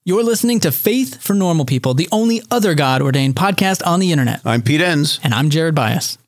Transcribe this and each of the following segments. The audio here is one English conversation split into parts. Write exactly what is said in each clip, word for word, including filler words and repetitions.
You're listening to Faith for Normal People, the only other God-ordained podcast on the internet. I'm Pete Enns. And I'm Jared Bias.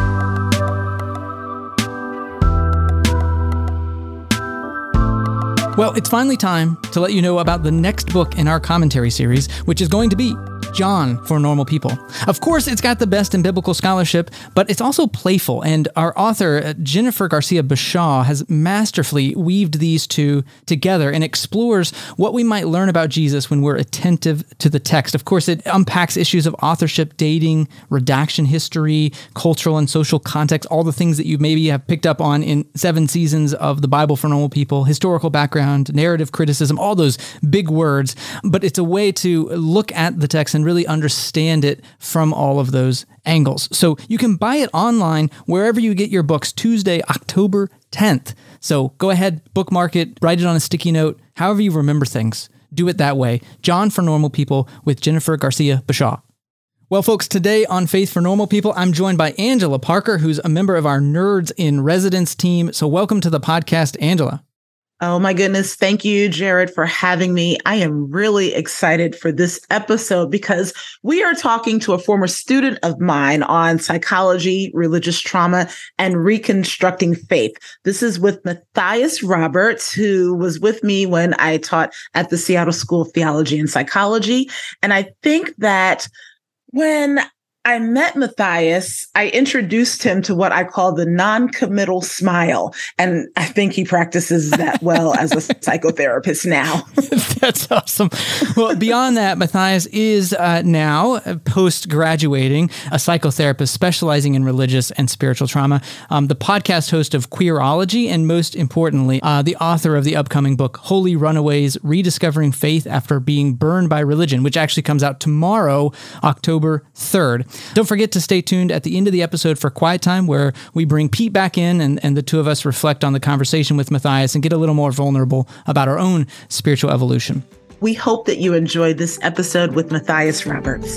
Well, it's finally time to let you know about the next book in our commentary series, which is going to be John for Normal People. Of course, it's got the best in biblical scholarship, but it's also playful, and our author, Jennifer Garcia Bashaw, has masterfully weaved these two together and explores what we might learn about Jesus when we're attentive to the text. Of course, it unpacks issues of authorship, dating, redaction history, cultural and social context, all the things that you maybe have picked up on in seven seasons of the Bible for Normal People, historical background, narrative criticism, all those big words. But it's a way to look at the text and really understand it from all of those angles. So you can buy it online wherever you get your books Tuesday, October tenth. So go ahead, bookmark it, write it on a sticky note, however you remember things. Do it that way. John for Normal People with Jennifer Garcia Bashaw. Well, folks, today on Faith for Normal People, I'm joined by Angela Parker, who's a member of our Nerds in Residence team. So welcome to the podcast, Angela. Oh my goodness. Thank you, Jared, for having me. I am really excited for this episode because we are talking to a former student of mine on psychology, religious trauma, and reconstructing faith. This is with Matthias Roberts, who was with me when I taught at the Seattle School of Theology and Psychology. And I think that when I met Matthias, I introduced him to what I call the non-committal smile. And I think he practices that well as a psychotherapist now. That's awesome. Well, beyond that, Matthias is uh, now, post-graduating, a psychotherapist specializing in religious and spiritual trauma, um, the podcast host of Queerology, and most importantly, uh, the author of the upcoming book, Holy Runaways, Rediscovering Faith After Being Burned by Religion, which actually comes out tomorrow, October third. Don't forget to stay tuned at the end of the episode for Quiet Time, where we bring Pete back in and, and the two of us reflect on the conversation with Matthias and get a little more vulnerable about our own spiritual evolution. We hope that you enjoyed this episode with Matthias Roberts.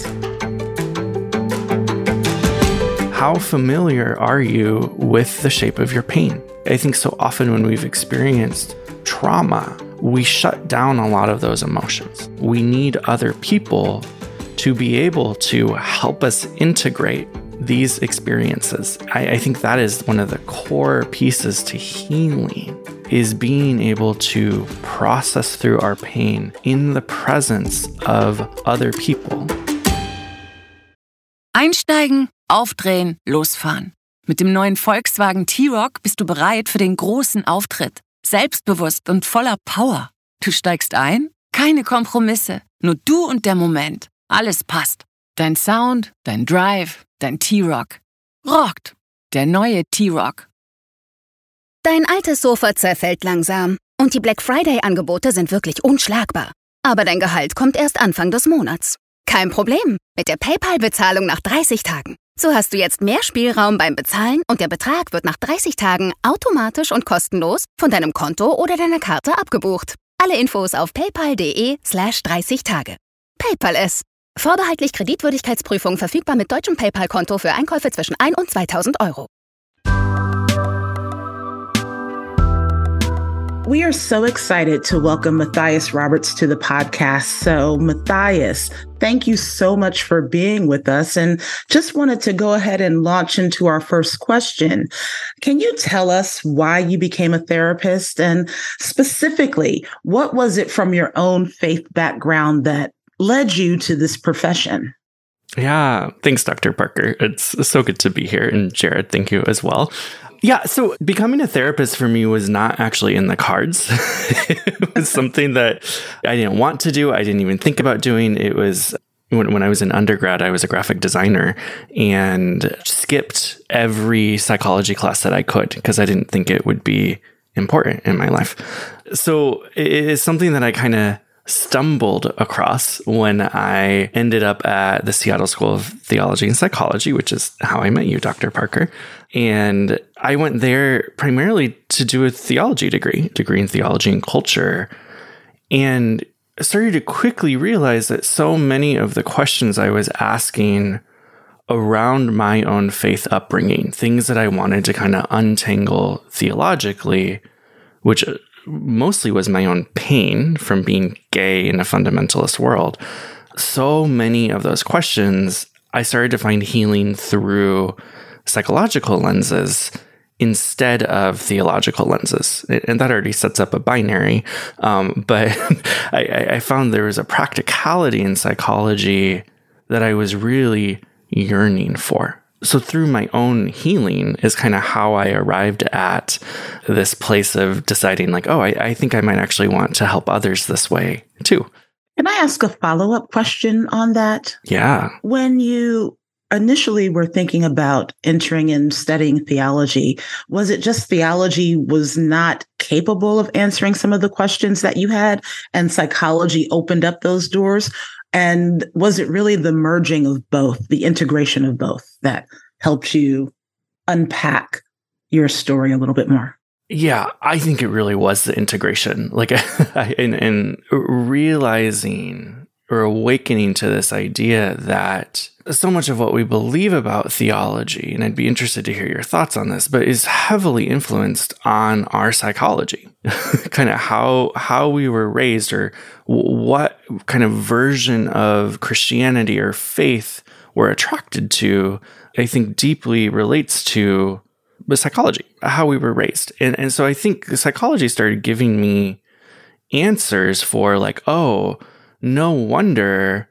How familiar are you with the shape of your pain? I think so often when we've experienced trauma, we shut down a lot of those emotions. We need other people to be able to help us integrate these experiences. I, I think that is one of the core pieces to healing, is being able to process through our pain in the presence of other people. Einsteigen, aufdrehen, losfahren. Mit dem neuen Volkswagen T-Roc bist du bereit für den großen Auftritt. Selbstbewusst und voller Power. Du steigst ein, keine Kompromisse, nur du und der Moment. Alles passt. Dein Sound, dein Drive, dein T-Roc. Rockt. Der neue T-Roc. Dein altes Sofa zerfällt langsam und die Black Friday-Angebote sind wirklich unschlagbar. Aber dein Gehalt kommt erst Anfang des Monats. Kein Problem mit der PayPal-Bezahlung nach dreißig Tagen. So hast du jetzt mehr Spielraum beim Bezahlen und der Betrag wird nach dreißig Tagen automatisch und kostenlos von deinem Konto oder deiner Karte abgebucht. Alle Infos auf paypal.de slash 30 Tage. PayPal es. Vorbehaltlich Kreditwürdigkeitsprüfung verfügbar mit deutschem PayPal-Konto für Einkäufe zwischen ein und zweitausend Euro. We are so excited to welcome Matthias Roberts to the podcast. So, Matthias, thank you so much for being with us. And just wanted to go ahead and launch into our first question. Can you tell us why you became a therapist? And specifically, what was it from your own faith background that led you to this profession? Yeah, thanks, Doctor Parker. It's so good to be here. And Jared, thank you as well. Yeah, so becoming a therapist for me was not actually in the cards. It was something that I didn't want to do. I didn't even think about doing. It was when, when I was in undergrad, I was a graphic designer and skipped every psychology class that I could because I didn't think it would be important in my life. So it is something that I kind of stumbled across when I ended up at the Seattle School of Theology and Psychology, which is how I met you, Doctor Parker. And I went there primarily to do a theology degree, degree in theology and culture, and started to quickly realize that so many of the questions I was asking around my own faith upbringing, things that I wanted to kind of untangle theologically, which mostly was my own pain from being gay in a fundamentalist world, so many of those questions, I started to find healing through psychological lenses instead of theological lenses. And that already sets up a binary. Um, but I, I found there was a practicality in psychology that I was really yearning for. So through my own healing is kind of how I arrived at this place of deciding like, oh, I, I think I might actually want to help others this way too. Can I ask a follow-up question on that? Yeah. When you initially were thinking about entering and studying theology, was it just theology was not capable of answering some of the questions that you had, and psychology opened up those doors? And was it really the merging of both, the integration of both, that helped you unpack your story a little bit more? Yeah, I think it really was the integration, like, and, and realizing or awakening to this idea that so much of what we believe about theology, and I'd be interested to hear your thoughts on this, but is heavily influenced on our psychology, kind of how how we were raised, or what kind of version of Christianity or faith we're attracted to, I think deeply relates to the psychology, how we were raised. And, and so I think psychology started giving me answers for like, oh, no wonder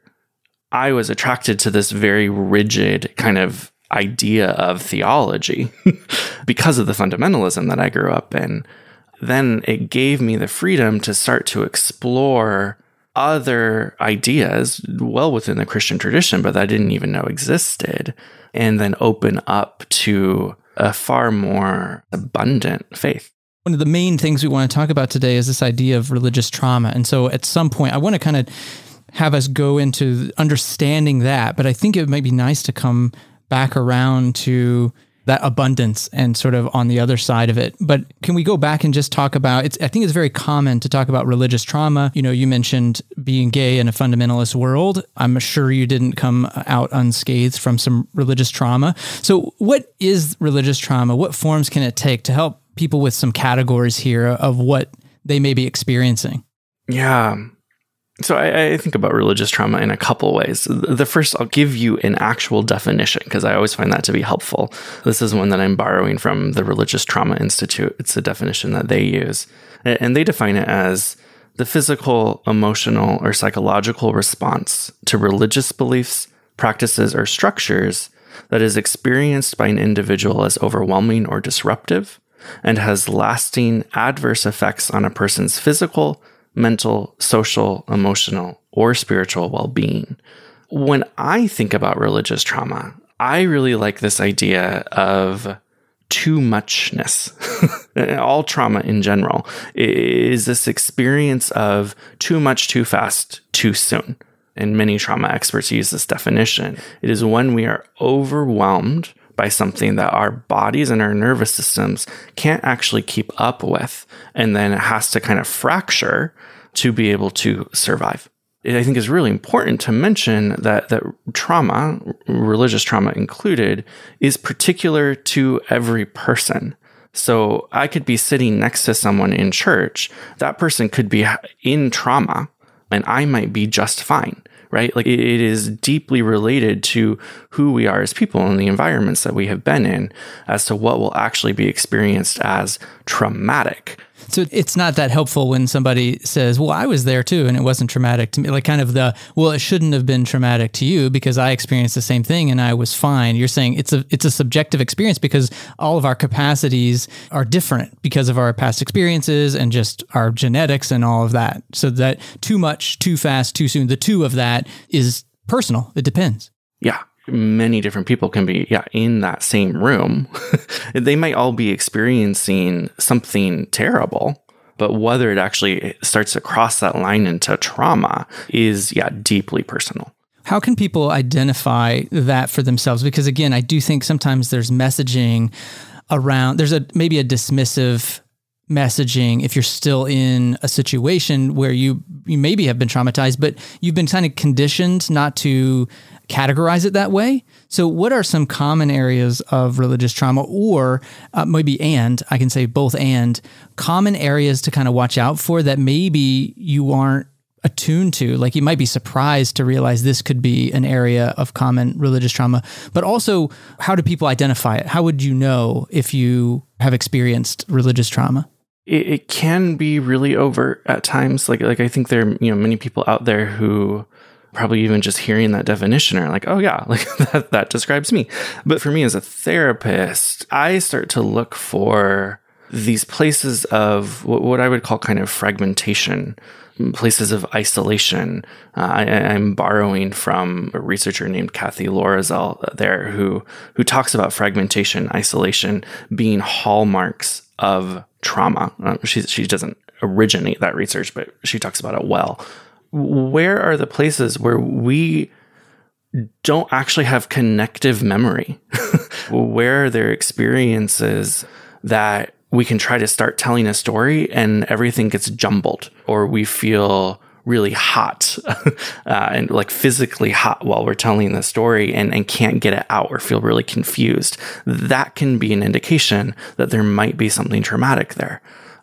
I was attracted to this very rigid kind of idea of theology because of the fundamentalism that I grew up in. Then it gave me the freedom to start to explore other ideas well within the Christian tradition, but that I didn't even know existed, and then open up to a far more abundant faith. One of the main things we want to talk about today is this idea of religious trauma. And so at some point, I want to kind of have us go into understanding that, but I think it might be nice to come back around to that abundance and sort of on the other side of it. But can we go back and just talk about, it's, I think it's very common to talk about religious trauma. You know, you mentioned being gay in a fundamentalist world. I'm sure you didn't come out unscathed from some religious trauma. So what is religious trauma? What forms can it take to help people with some categories here of what they may be experiencing? Yeah. So I, I think about religious trauma in a couple ways. The first, I'll give you an actual definition because I always find that to be helpful. This is one that I'm borrowing from the Religious Trauma Institute. It's a definition that they use. And they define it as the physical, emotional, or psychological response to religious beliefs, practices, or structures that is experienced by an individual as overwhelming or disruptive and has lasting adverse effects on a person's physical, mental, social, emotional, or spiritual well-being. When I think about religious trauma, I really like this idea of too muchness. All trauma in general is this experience of too much, too fast, too soon. And many trauma experts use this definition. It is when we are overwhelmed by something that our bodies and our nervous systems can't actually keep up with, and then it has to kind of fracture to be able to survive. I think it's really important to mention that that trauma, religious trauma included, is particular to every person. So I could be sitting next to someone in church, that person could be in trauma, and I might be just fine. Right? Like it is deeply related to who we are as people and the environments that we have been in as to what will actually be experienced as traumatic. So it's not that helpful when somebody says, well, I was there too, and it wasn't traumatic to me. Like kind of the, well, it shouldn't have been traumatic to you because I experienced the same thing and I was fine. You're saying it's a it's a subjective experience because all of our capacities are different because of our past experiences and just our genetics and all of that. So that too much, too fast, too soon, the two of that is personal. It depends. Yeah. Many different people can be, yeah, in that same room. They might all be experiencing something terrible, but whether it actually starts to cross that line into trauma is, yeah, deeply personal. How can people identify that for themselves? Because again, I do think sometimes there's messaging around, there's a maybe a dismissive messaging if you're still in a situation where you you maybe have been traumatized, but you've been kind of conditioned not to categorize it that way. So what are some common areas of religious trauma, or uh, maybe and, I can say both and, common areas to kind of watch out for that maybe you aren't attuned to? Like you might be surprised to realize this could be an area of common religious trauma, but also how do people identify it? How would you know if you have experienced religious trauma? It, it can be really overt at times. Like, like I think there are, you know, many people out there who probably even just hearing that definition are like, oh yeah, like that, that describes me. But for me as a therapist, I start to look for these places of what, what I would call kind of fragmentation, places of isolation. Uh, I, I'm borrowing from a researcher named Kathy Lorazel there who, who talks about fragmentation, isolation being hallmarks of trauma. Um, she, she doesn't originate that research, but she talks about it well. Where are the places where we don't actually have connective memory? Where are there experiences that we can try to start telling a story and everything gets jumbled, or we feel really hot uh, and like physically hot while we're telling the story and, and can't get it out or feel really confused? That can be an indication that there might be something traumatic there.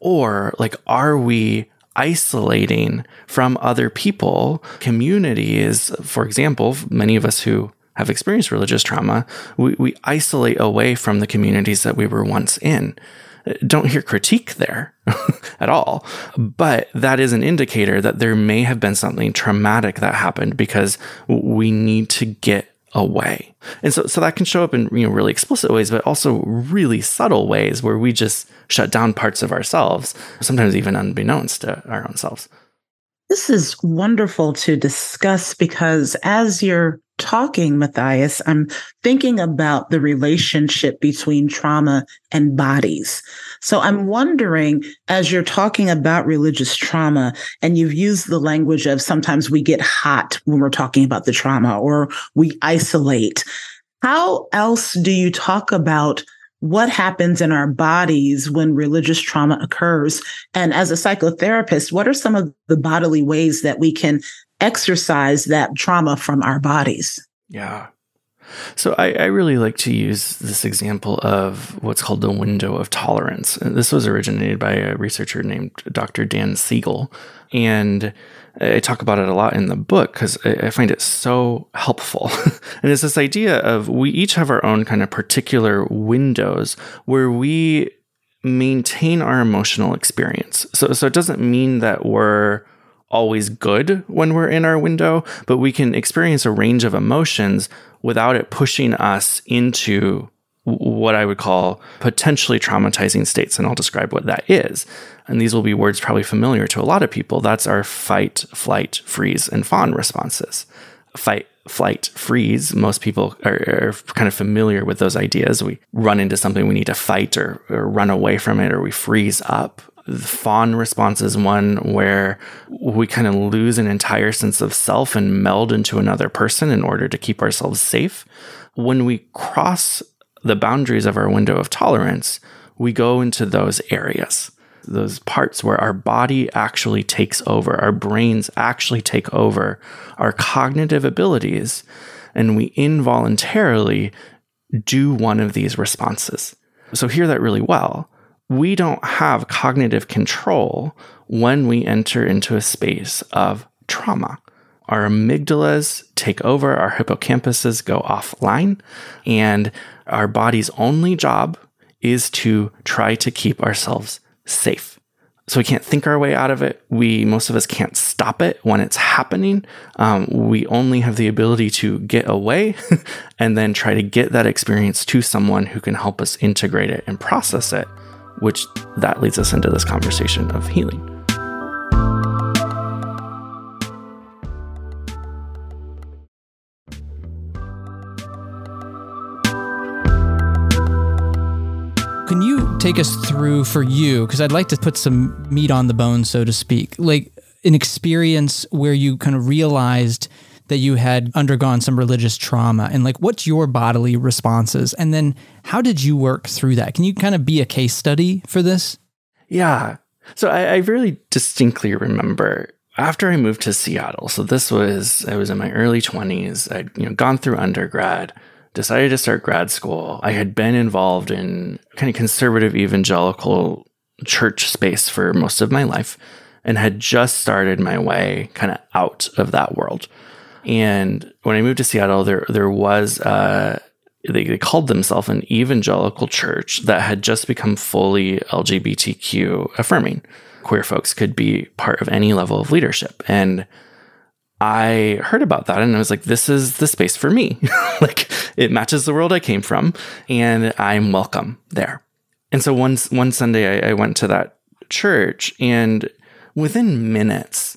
Or like, are we isolating from other people, communities? For example, many of us who have experienced religious trauma, we, we isolate away from the communities that we were once in. Don't hear critique there at all, but that is an indicator that there may have been something traumatic that happened because we need to get away. And so, so that can show up in, you know, really explicit ways, but also really subtle ways where we just shut down parts of ourselves, sometimes even unbeknownst to our own selves. This is wonderful to discuss because as you're talking, Matthias, I'm thinking about the relationship between trauma and bodies. So I'm wondering, as you're talking about religious trauma, and you've used the language of sometimes we get hot when we're talking about the trauma, or we isolate, how else do you talk about what happens in our bodies when religious trauma occurs? And as a psychotherapist, what are some of the bodily ways that we can exercise that trauma from our bodies? Yeah. So I, I really like to use this example of what's called the window of tolerance. And this was originated by a researcher named Doctor Dan Siegel. And I talk about it a lot in the book because I find it so helpful. And it's this idea of we each have our own kind of particular windows where we maintain our emotional experience. So, so it doesn't mean that we're always good when we're in our window, but we can experience a range of emotions without it pushing us into what I would call potentially traumatizing states. And I'll describe what that is. And these will be words probably familiar to a lot of people. That's our fight, flight, freeze, and fawn responses. Fight, flight, freeze. Most people are, are kind of familiar with those ideas. We run into something we need to fight or, or run away from it, or we freeze up. The fawn response is one where we kind of lose an entire sense of self and meld into another person in order to keep ourselves safe. When we cross the boundaries of our window of tolerance, we go into those areas, those parts where our body actually takes over, our brains actually take over our cognitive abilities, and we involuntarily do one of these responses. So hear that really well. We don't have cognitive control when we enter into a space of trauma. Our amygdalas take over, our hippocampuses go offline, and our body's only job is to try to keep ourselves safe. So we can't think our way out of it. We, most of us can't stop it when it's happening. Um, we only have the ability to get away and then try to get that experience to someone who can help us integrate it and process it, which that leads us into this conversation of healing. Can you take us through for you, because I'd like to put some meat on the bone, so to speak, like an experience where you kind of realized that you had undergone some religious trauma, and like, what's your bodily responses? And then how did you work through that? Can you kind of be a case study for this? Yeah. So I, I really distinctly remember after I moved to Seattle. So this was, I was in my early twenties. I'd you know, gone through undergrad, decided to start grad school. I had been involved in kind of conservative evangelical church space for most of my life and had just started my way kind of out of that world. And when I moved to Seattle, there there was, uh, they, they called themselves an evangelical church that had just become fully L G B T Q affirming. Queer folks could be part of any level of leadership. And I heard about that and I was like, this is the space for me. Like, it matches the world I came from and I'm welcome there. And so one, one Sunday I, I went to that church and within minutes,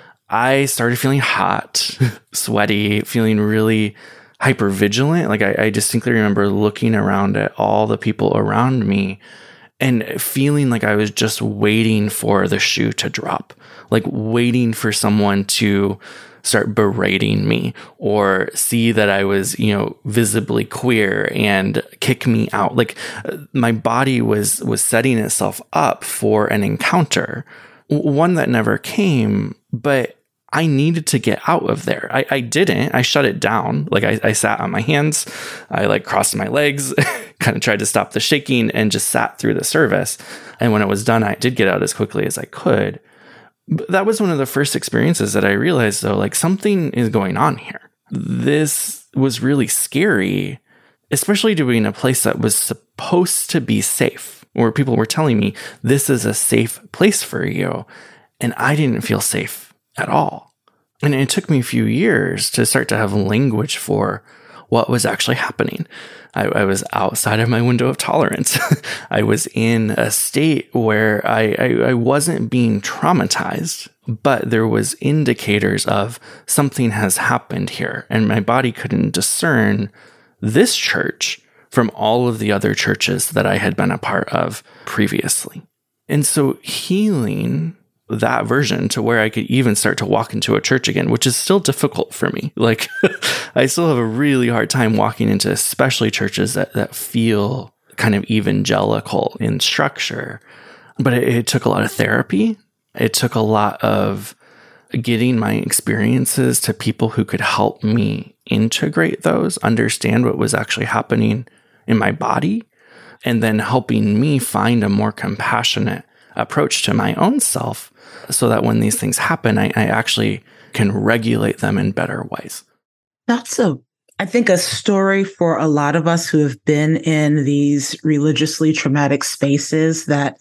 I started feeling hot, sweaty, feeling really hypervigilant. Like I, I distinctly remember looking around at all the people around me and feeling like I was just waiting for the shoe to drop, like waiting for someone to start berating me or see that I was, you know, visibly queer and kick me out. Like my body was, was setting itself up for an encounter, one that never came, but I needed to get out of there. I, I didn't. I shut it down. Like I, I sat on my hands. I like crossed my legs, kind of tried to stop the shaking and just sat through the service. And when it was done, I did get out as quickly as I could. But that was one of the first experiences that I realized, though, like something is going on here. This was really scary, especially to be in a place that was supposed to be safe, where people were telling me, this is a safe place for you. And I didn't feel safe at all. And it took me a few years to start to have language for what was actually happening. I, I was outside of my window of tolerance. I was in a state where I, I, I wasn't being traumatized, but there was indicators of something has happened here. And my body couldn't discern this church from all of the other churches that I had been a part of previously. And so healing that version to where I could even start to walk into a church again, which is still difficult for me. Like I still have a really hard time walking into especially churches that, that feel kind of evangelical in structure. But it, it took a lot of therapy. It took a lot of getting my experiences to people who could help me integrate those, understand what was actually happening in my body, and then helping me find a more compassionate approach to my own self so that when these things happen, I, I actually can regulate them in better ways. That's a, I think, a story for a lot of us who have been in these religiously traumatic spaces, that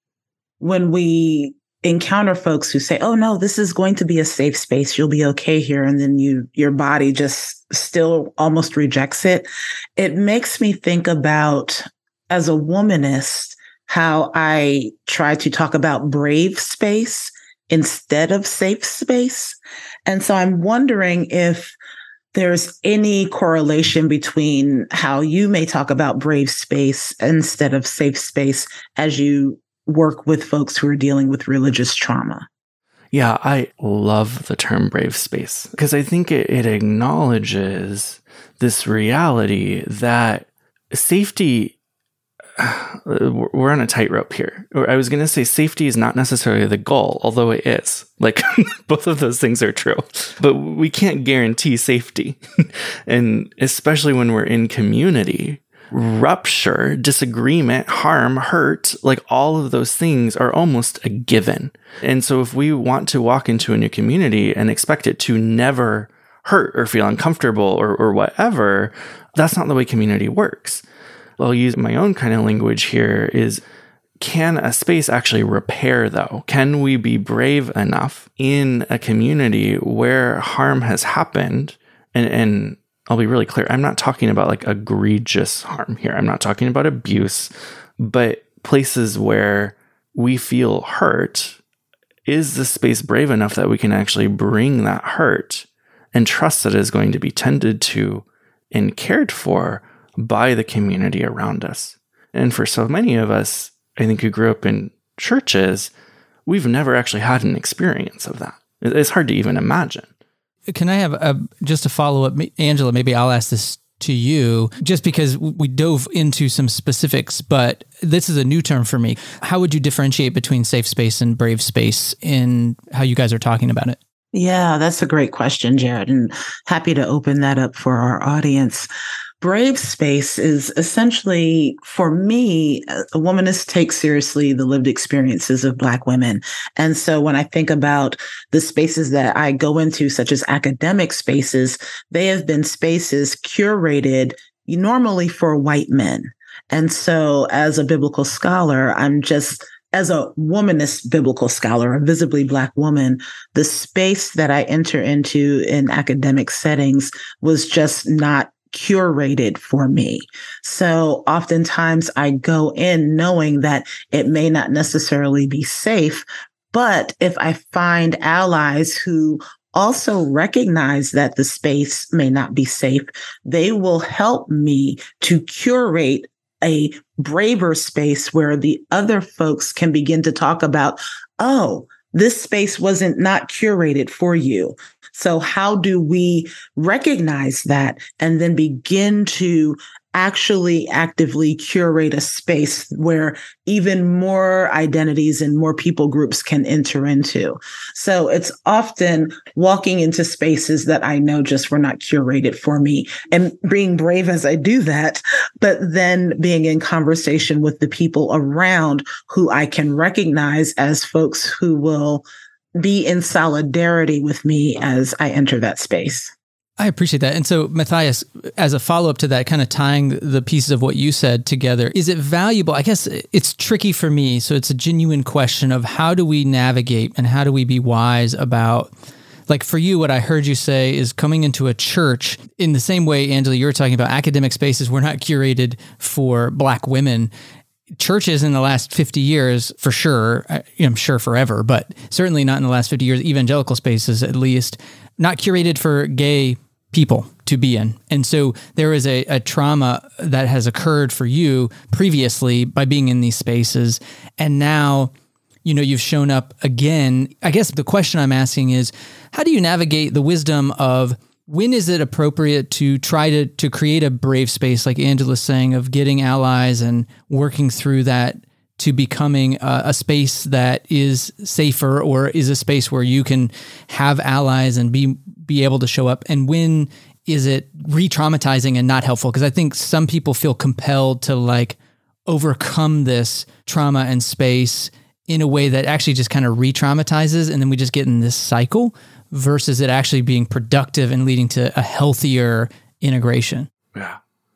when we encounter folks who say, oh no, this is going to be a safe space, you'll be okay here, and then you, your body just still almost rejects it. It makes me think about, as a womanist, how I try to talk about brave space instead of safe space. And so I'm wondering if there's any correlation between how you may talk about brave space instead of safe space as you work with folks who are dealing with religious trauma. Yeah, I love the term brave space because I think it, it acknowledges this reality that safety, we're on a tightrope here. I was going to say safety is not necessarily the goal, although it is. Like both of those things are true, but we can't guarantee safety. And especially when we're in community, rupture, disagreement, harm, hurt, like all of those things are almost a given. And so if we want to walk into a new community and expect it to never hurt or feel uncomfortable or, or whatever, that's not the way community works. I'll use my own kind of language here is, can a space actually repair though? Can we be brave enough in a community where harm has happened? And, and I'll be really clear, I'm not talking about like egregious harm here. I'm not talking about abuse, but places where we feel hurt. Is the space brave enough that we can actually bring that hurt and trust that it is going to be tended to and cared for by the community around us? And for so many of us, I think, who grew up in churches, we've never actually had an experience of that. It's hard to even imagine. Can I have a, just a follow-up? Angela, maybe I'll ask this to you, just because we dove into some specifics, but this is a new term for me. How would you differentiate between safe space and brave space in how you guys are talking about it? Yeah, that's a great question, Jared, and happy to open that up for our audience. Brave space is essentially, for me, a womanist takes seriously the lived experiences of Black women. And so when I think about the spaces that I go into, such as academic spaces, they have been spaces curated normally for white men. And so as a biblical scholar, I'm just as a womanist biblical scholar, a visibly Black woman, the space that I enter into in academic settings was just not curated for me. So oftentimes I go in knowing that it may not necessarily be safe, but if I find allies who also recognize that the space may not be safe, they will help me to curate a braver space where the other folks can begin to talk about, oh, this space wasn't not curated for you. So how do we recognize that and then begin to actually actively curate a space where even more identities and more people groups can enter into? So it's often walking into spaces that I know just were not curated for me and being brave as I do that, but then being in conversation with the people around who I can recognize as folks who will be in solidarity with me as I enter that space. I appreciate that. And so, Matthias, as a follow-up to that, kind of tying the pieces of what you said together, is it valuable? I guess it's tricky for me. So it's a genuine question of how do we navigate and how do we be wise about, like for you, what I heard you say is coming into a church in the same way, Angela, you were talking about academic spaces were not curated for Black women. Churches in the last fifty years, for sure, I'm sure forever, but certainly not in the last fifty years, evangelical spaces at least, not curated for gay people to be in. And so there is a, a trauma that has occurred for you previously by being in these spaces. And now, you know, you've shown up again. I guess the question I'm asking is, how do you navigate the wisdom of when is it appropriate to try to to create a brave space, like Angela's saying, of getting allies and working through that to becoming a, a space that is safer, or is a space where you can have allies and be be able to show up? And when is it re-traumatizing and not helpful? Because I think some people feel compelled to like overcome this trauma and space in a way that actually just kind of re-traumatizes, and then we just get in this cycle, versus it actually being productive and leading to a healthier integration. Yeah.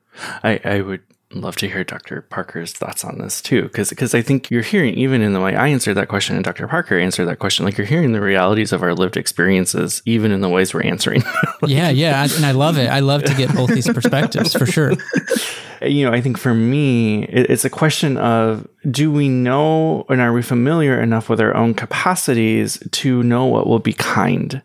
I, I would love to hear Doctor Parker's thoughts on this too, because because I think you're hearing, even in the way I answered that question and Doctor Parker answered that question, like you're hearing the realities of our lived experiences, even in the ways we're answering. like, yeah, yeah. And I love it. I love to get both these perspectives for sure. You know, I think for me, it's a question of, do we know and are we familiar enough with our own capacities to know what will be kind?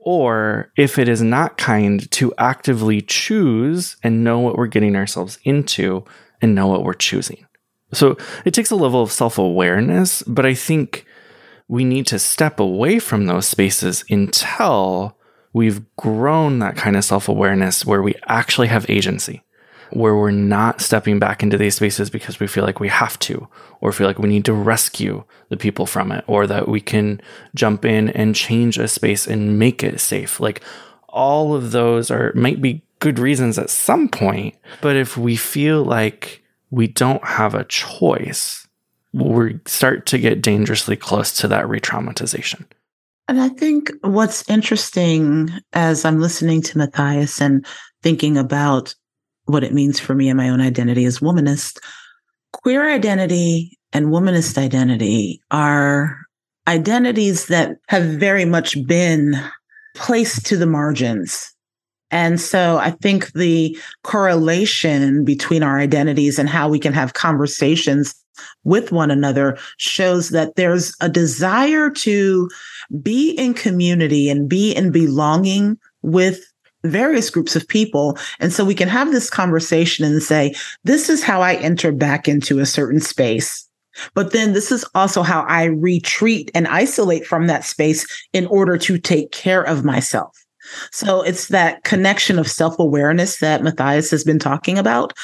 Or if it is not kind, to actively choose and know what we're getting ourselves into and know what we're choosing. So it takes a level of self-awareness, but I think we need to step away from those spaces until we've grown that kind of self-awareness where we actually have agency, where we're not stepping back into these spaces because we feel like we have to, or feel like we need to rescue the people from it, or that we can jump in and change a space and make it safe. Like all of those are might be good reasons at some point, but if we feel like we don't have a choice, we start to get dangerously close to that re-traumatization. And I think what's interesting as I'm listening to Matthias and thinking about what it means for me and my own identity as womanist, queer identity and womanist identity are identities that have very much been placed to the margins. And so I think the correlation between our identities and how we can have conversations with one another shows that there's a desire to be in community and be in belonging with various groups of people. And so we can have this conversation and say, this is how I enter back into a certain space. But then this is also how I retreat and isolate from that space in order to take care of myself. So it's that connection of self-awareness that Matthias has been talking about.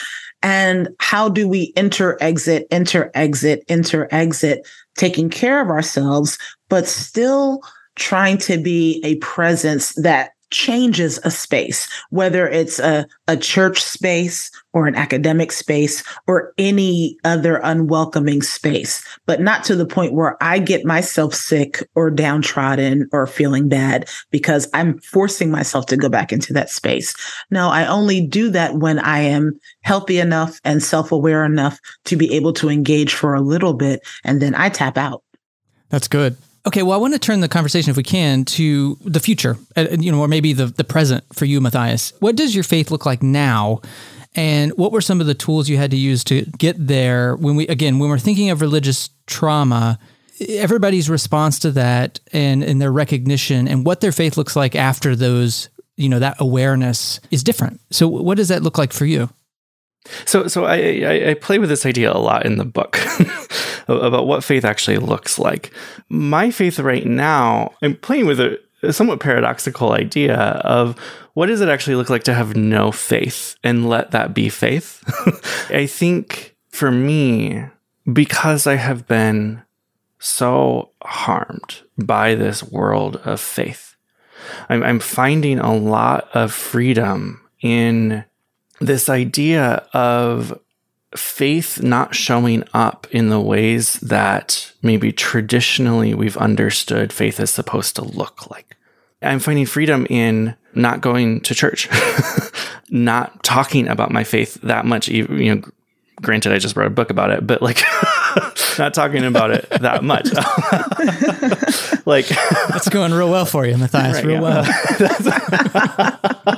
And how do we enter, exit, enter, exit, enter, exit, taking care of ourselves, but still trying to be a presence that changes a space, whether it's a, a church space or an academic space or any other unwelcoming space, but not to the point where I get myself sick or downtrodden or feeling bad because I'm forcing myself to go back into that space. No, I only do that when I am healthy enough and self-aware enough to be able to engage for a little bit, and then I tap out. That's good. Okay, well, I want to turn the conversation, if we can, to the future, uh, you know, or maybe the, the present for you, Matthias. What does your faith look like now? And what were some of the tools you had to use to get there when we, again, when we're thinking of religious trauma, everybody's response to that and, and their recognition and what their faith looks like after those, you know, that awareness is different. So what does that look like for you? So, so I, I, I play with this idea a lot in the book about what faith actually looks like. My faith right now, I'm playing with a, a somewhat paradoxical idea of what does it actually look like to have no faith and let that be faith? I think for me, because I have been so harmed by this world of faith, I'm, I'm finding a lot of freedom in this idea of faith not showing up in the ways that maybe traditionally we've understood faith is supposed to look like. I'm finding freedom in not going to church, not talking about my faith that much. You know, granted, I just wrote a book about it, but like not talking about it that much. Like that's going real well for you, Matthias. Right, real yeah. well.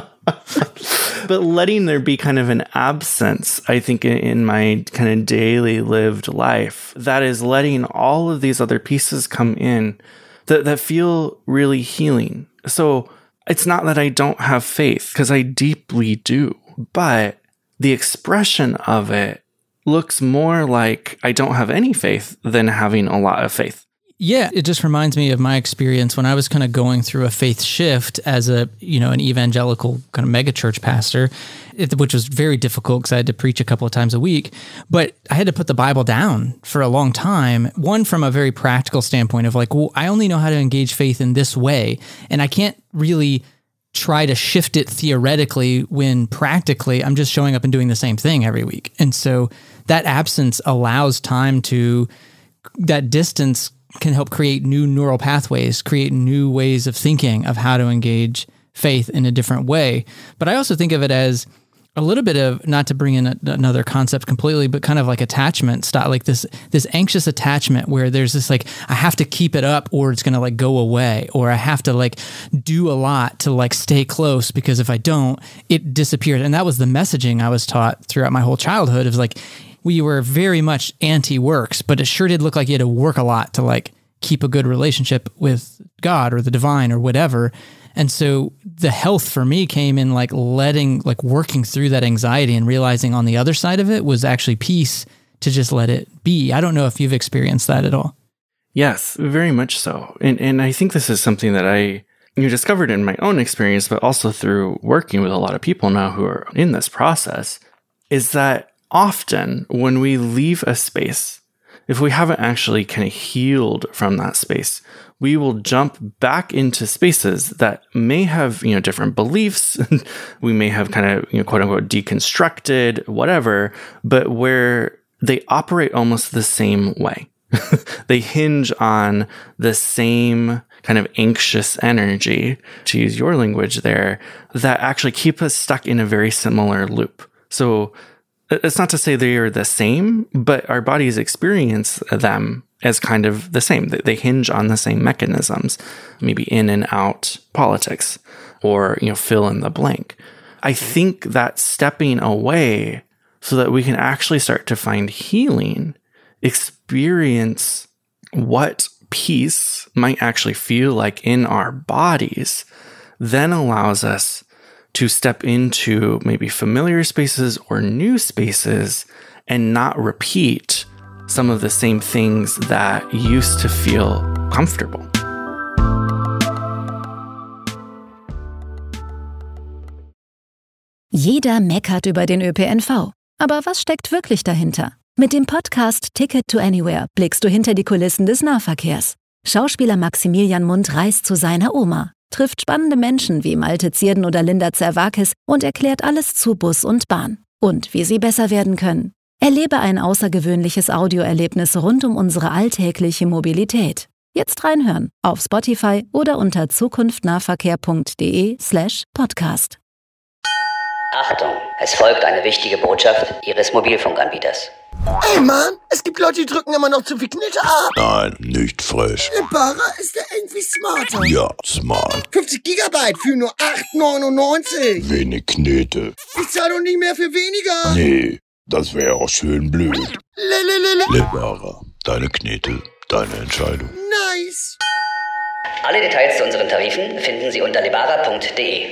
But letting there be kind of an absence, I think, in, in my kind of daily lived life, that is letting all of these other pieces come in that, that feel really healing. So it's not that I don't have faith, because I deeply do, but the expression of it looks more like I don't have any faith than having a lot of faith. Yeah, it just reminds me of my experience when I was kind of going through a faith shift as a, you know, an evangelical kind of megachurch pastor, it, which was very difficult because I had to preach a couple of times a week. But I had to put the Bible down for a long time. One, from a very practical standpoint of like, well, I only know how to engage faith in this way, and I can't really try to shift it theoretically when practically I'm just showing up and doing the same thing every week. And so that absence allows time to, that distance can help create new neural pathways, create new ways of thinking of how to engage faith in a different way. But I also think of it as a little bit of, not to bring in a, another concept completely, but kind of like attachment style, like this this anxious attachment where there's this like, I have to keep it up or it's going to like go away, or I have to like do a lot to like stay close because if I don't, it disappears. And that was the messaging I was taught throughout my whole childhood. It was like, we were very much anti-works, but it sure did look like you had to work a lot to like keep a good relationship with God or the divine or whatever. And so the health for me came in like letting, like working through that anxiety and realizing on the other side of it was actually peace to just let it be. I don't know if you've experienced that at all. Yes, very much so. And and I think this is something that I you discovered in my own experience, but also through working with a lot of people now who are in this process, is that often when we leave a space, if we haven't actually kind of healed from that space, we will jump back into spaces that may have, you know, different beliefs. We may have kind of, you know, quote unquote, deconstructed, whatever, but where they operate almost the same way. They hinge on the same kind of anxious energy, to use your language there, that actually keep us stuck in a very similar loop. So it's not to say they are the same, but our bodies experience them as kind of the same. They hinge on the same mechanisms, maybe in and out politics, or, you know, fill in the blank. I think that stepping away so that we can actually start to find healing, experience what peace might actually feel like in our bodies, then allows us to step into maybe familiar spaces or new spaces and not repeat some of the same things that used to feel comfortable. Jeder meckert über den Ö P N V. Aber was steckt wirklich dahinter? Mit dem Podcast Ticket to Anywhere blickst du hinter die Kulissen des Nahverkehrs. Schauspieler Maximilian Mund reist zu seiner Oma, trifft spannende Menschen wie Malte Zierden oder Linda Zerwakis und erklärt alles zu Bus und Bahn und wie sie besser werden können. Erlebe ein außergewöhnliches Audioerlebnis rund um unsere alltägliche Mobilität. Jetzt reinhören auf Spotify oder unter zukunftnahverkehr.de slash podcast. Achtung, es folgt eine wichtige Botschaft Ihres Mobilfunkanbieters. Ey Mann, es gibt Leute, die drücken immer noch zu viel Knete ab. Nein, nicht frisch. Im Barer ist der irgendwie smarter. Ja, smart. fünfzig Gigabyte für nur acht neunundneunzig. Wenig Knete. Ich zahle doch nicht mehr für weniger. Nee, das wäre auch schön blöd. Lelelele. Lebara, deine Knete, deine Entscheidung. Nice. Alle Details zu unseren Tarifen finden Sie unter lebara punkt de.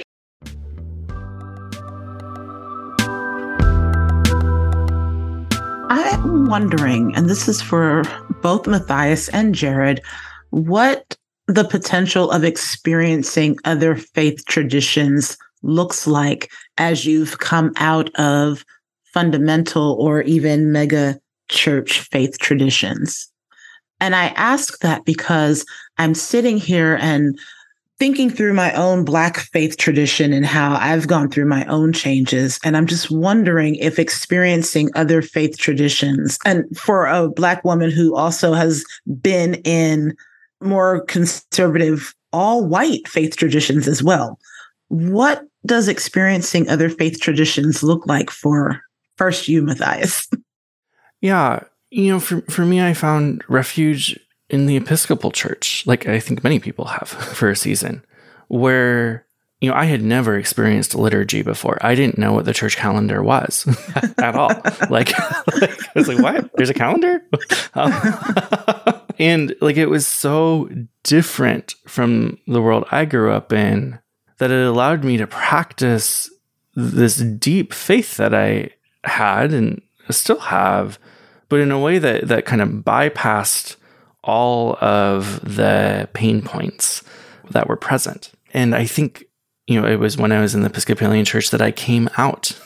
I'm wondering, and this is for both Matthias and Jared, what the potential of experiencing other faith traditions looks like as you've come out of fundamental or even mega church faith traditions. And I ask that because I'm sitting here and thinking through my own Black faith tradition and how I've gone through my own changes. And I'm just wondering if experiencing other faith traditions, and for a Black woman who also has been in more conservative, all white faith traditions as well, what does experiencing other faith traditions look like for first you, Matthias? Yeah, you know, for, for me, I found refuge in the Episcopal Church, like I think many people have for a season, where, you know, I had never experienced liturgy before. I didn't know what the church calendar was at all. Like, like, I was like, what? There's a calendar? Um, and like, it was so different from the world I grew up in that it allowed me to practice this deep faith that I had and still have, but in a way that, that kind of bypassed all of the pain points that were present. And I think, you know, it was when I was in the Episcopalian church that I came out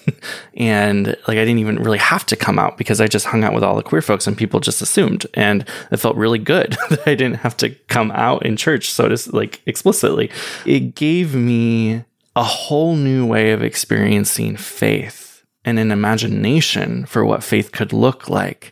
and like, I didn't even really have to come out because I just hung out with all the queer folks and people just assumed. And it felt really good that I didn't have to come out in church, so to like explicitly. It gave me a whole new way of experiencing faith and an imagination for what faith could look like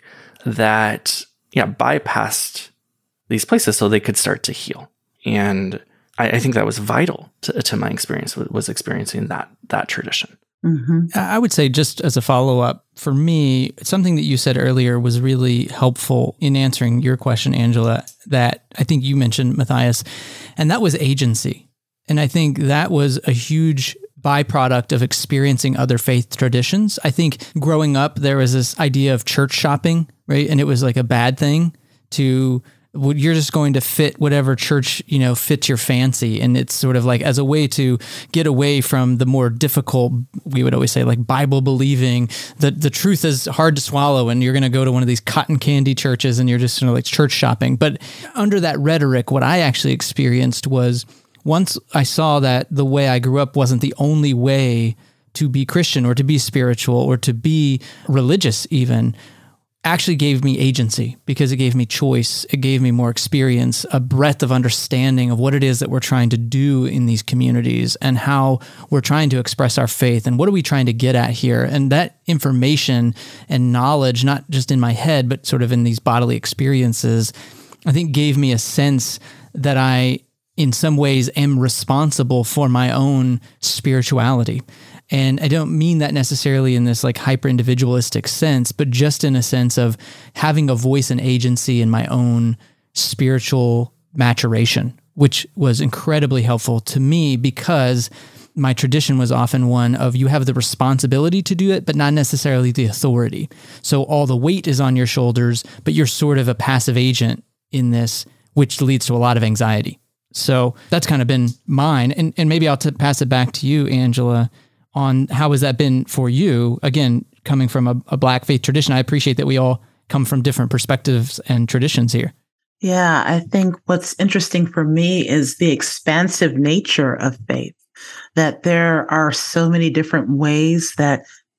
that, yeah, bypassed these places so they could start to heal. And I, I think that was vital to, to my experience, was experiencing that that tradition. Mm-hmm. I would say, just as a follow-up, for me, something that you said earlier was really helpful in answering your question, Angela, that I think you mentioned, Matthias, and that was agency. And I think that was a huge byproduct of experiencing other faith traditions. I think growing up, there was this idea of church shopping, right? And it was like a bad thing to... you're just going to fit whatever church, you know, fits your fancy. And it's sort of like as a way to get away from the more difficult, we would always say, like Bible believing, that the truth is hard to swallow and you're going to go to one of these cotton candy churches and you're just, you know, like church shopping. But under that rhetoric, what I actually experienced was, once I saw that the way I grew up wasn't the only way to be Christian or to be spiritual or to be religious even, actually gave me agency, because it gave me choice. It gave me more experience, a breadth of understanding of what it is that we're trying to do in these communities and how we're trying to express our faith and what are we trying to get at here. And that information and knowledge, not just in my head, but sort of in these bodily experiences, I think gave me a sense that I, in some ways, am responsible for my own spirituality. And I don't mean that necessarily in this like hyper individualistic sense, but just in a sense of having a voice and agency in my own spiritual maturation, which was incredibly helpful to me because my tradition was often one of you have the responsibility to do it, but not necessarily the authority. So all the weight is on your shoulders, but you're sort of a passive agent in this, which leads to a lot of anxiety. So that's kind of been mine. And, and maybe I'll t- pass it back to you, Angela, on how has that been for you? Again, coming from a, a Black faith tradition, I appreciate that we all come from different perspectives and traditions here. Yeah, I think what's interesting for me is the expansive nature of faith, that there are so many different ways that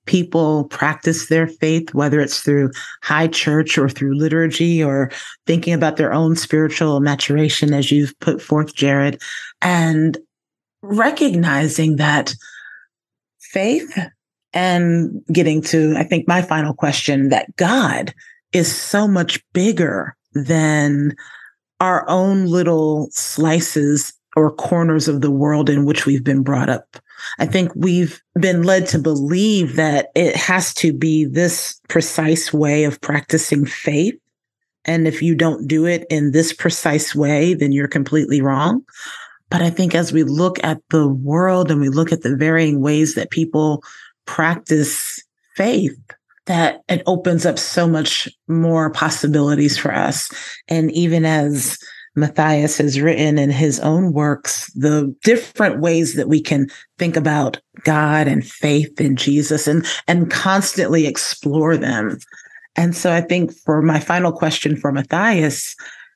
people practice their faith, whether it's through high church or through liturgy or thinking about their own spiritual maturation, as you've put forth, Jared, and recognizing that faith and getting to, I think, my final question, that God is so much bigger than our own little slices or corners of the world in which we've been brought up. I think we've been led to believe that it has to be this precise way of practicing faith. And if you don't do it in this precise way, then you're completely wrong. But I think as we look at the world and we look at the varying ways that people practice faith, that it opens up so much more possibilities for us. And even as Matthias has written in his own works, the different ways that we can think about God and faith in Jesus and, and constantly explore them. And so I think for my final question for Matthias,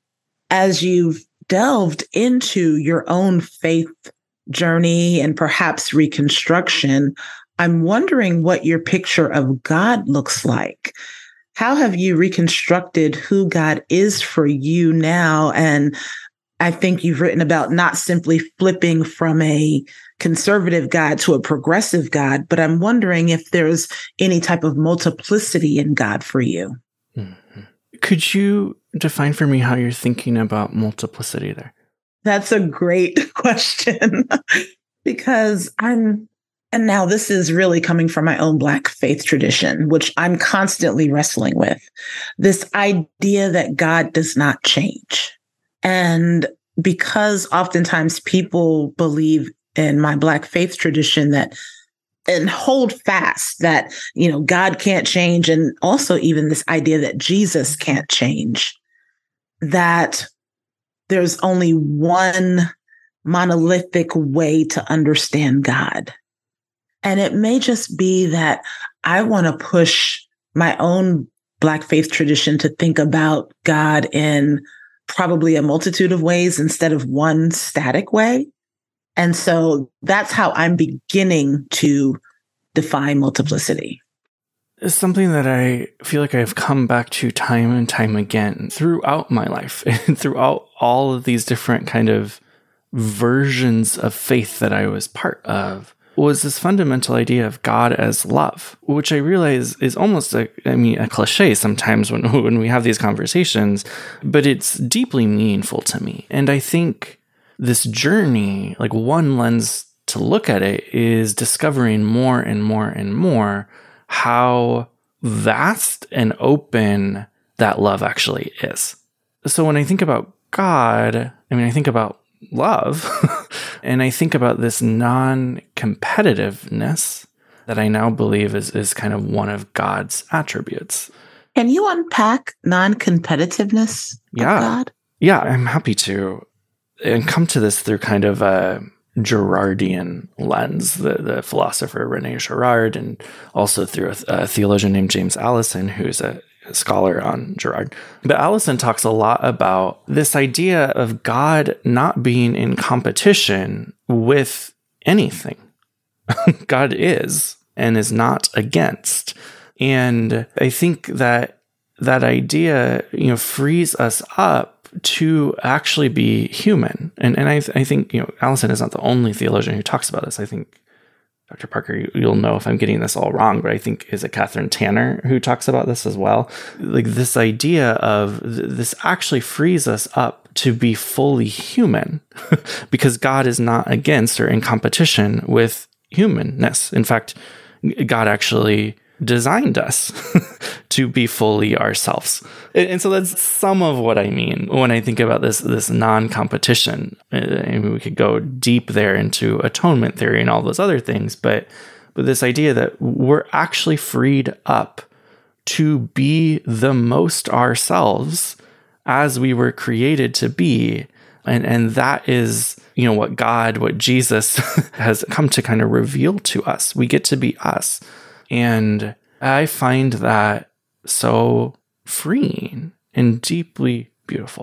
as you've delved into your own faith journey and perhaps reconstruction, I'm wondering what your picture of God looks like. How have you reconstructed who God is for you now? And I think you've written about not simply flipping from a conservative God to a progressive God, but I'm wondering if there's any type of multiplicity in God for you. Mm-hmm. Could you define for me how you're thinking about multiplicity there? That's a great question because I'm And now this is really coming from my own Black faith tradition, which I'm constantly wrestling with. This idea that God does not change. And because oftentimes people believe in my Black faith tradition that and hold fast that, you know, God can't change. And also even this idea that Jesus can't change, that there's only one monolithic way to understand God. And it may just be that I want to push my own Black faith tradition to think about God in probably a multitude of ways instead of one static way. And so that's how I'm beginning to define multiplicity. It's something that I feel like I've come back to time and time again throughout my life and throughout all of these different kind of versions of faith that I was part of, was this fundamental idea of God as love, which I realize is almost a, I mean, a cliche sometimes when, when we have these conversations, but it's deeply meaningful to me. And I think this journey, like one lens to look at it, is discovering more and more and more how vast and open that love actually is. So when I think about God, I mean, I think about love, and I think about this non-competitiveness that I now believe is, is kind of one of God's attributes. Can you unpack non-competitiveness yeah. of God? Yeah, I'm happy to. And come to this through kind of a Girardian lens, the, the philosopher René Girard, and also through a, a theologian named James Allison, who's a scholar on Girard. But Allison talks a lot about this idea of God not being in competition with anything. God is and is not against. And I think that that idea, you know, frees us up to actually be human. And and I, th- I think, you know, Allison is not the only theologian who talks about this. I think, Doctor Parker, you, you'll know if I'm getting this all wrong, but I think, is it Catherine Tanner who talks about this as well? Like this idea of th- this actually frees us up to be fully human because God is not against or in competition with humanness. In fact, God actually designed us to be fully ourselves. And so that's some of what I mean when I think about this this non-competition. I mean, we could go deep there into atonement theory and all those other things, but but this idea that we're actually freed up to be the most ourselves as we were created to be. And and that is, you know, what God, what Jesus has come to kind of reveal to us. We get to be us. And I find that so freeing and deeply beautiful.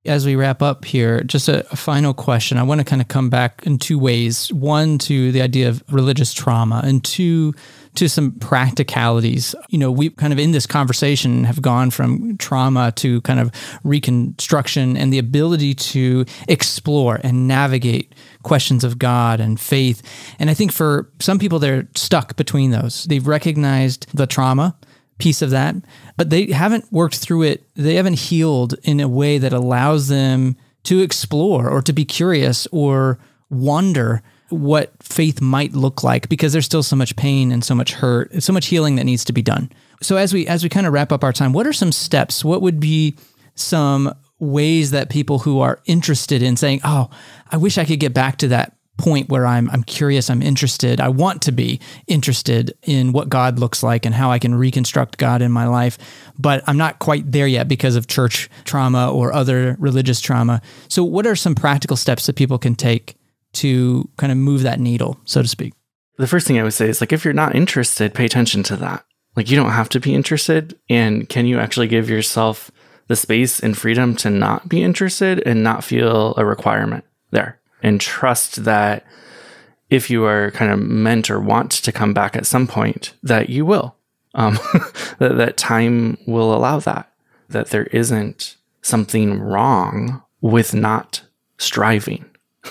as we wrap up here, just a, a final question. I want to kind of come back in two ways. One, to the idea of religious trauma, and two, to some practicalities. You know, we kind of in this conversation have gone from trauma to kind of reconstruction and the ability to explore and navigate questions of God and faith. And I think for some people, they're stuck between those. They've recognized the trauma piece of that, but they haven't worked through it. They haven't healed in a way that allows them to explore or to be curious or wonder what faith might look like, because there's still so much pain and so much hurt, and so much healing that needs to be done. So as we as we kind of wrap up our time, what are some steps? What would be some ways that people who are interested in saying, "Oh, I wish I could get back to that point where I'm I'm curious, I'm interested, I want to be interested in what God looks like and how I can reconstruct God in my life, but I'm not quite there yet because of church trauma or other religious trauma." So what are some practical steps that people can take to kind of move that needle, so to speak? The first thing I would say is, like, if you're not interested, pay attention to that. Like, you don't have to be interested. And can you actually give yourself the space and freedom to not be interested and not feel a requirement there? And trust that if you are kind of meant or want to come back at some point, that you will. Um, that, that time will allow that. That there isn't something wrong with not striving.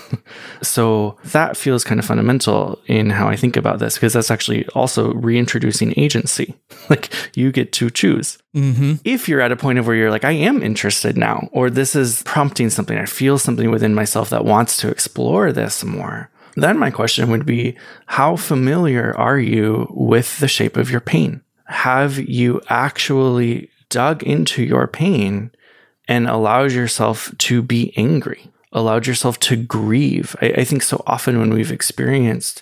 So that feels kind of fundamental in how I think about this, because that's actually also reintroducing agency. Like, you get to choose. Mm-hmm. If you're at a point of where you're like, I am interested now, or this is prompting something, I feel something within myself that wants to explore this more, then my question would be, how familiar are you with the shape of your pain? Have you actually dug into your pain and allowed yourself to be angry? Allowed yourself to grieve? I, I think so often when we've experienced